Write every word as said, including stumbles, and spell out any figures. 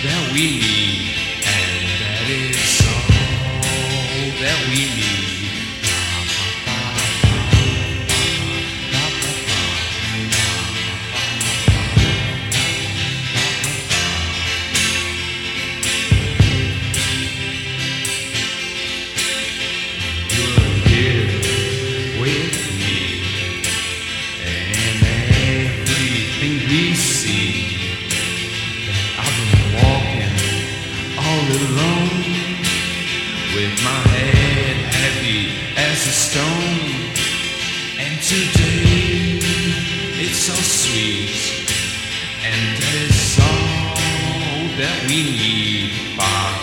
that we need, and that is all that we need. You're here with me, and everything we see. I've been walking all alone, with my head heavy as a stone. And today it's so sweet, and that is all that we need. Bye.